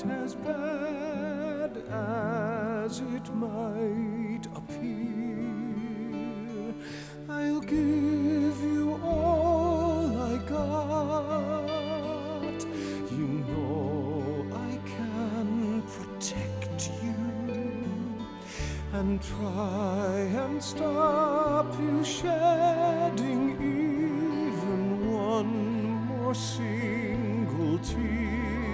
as bad as it might appear. I'll give you all I got. You know I can protect you and try and stop you shedding even one more single tear.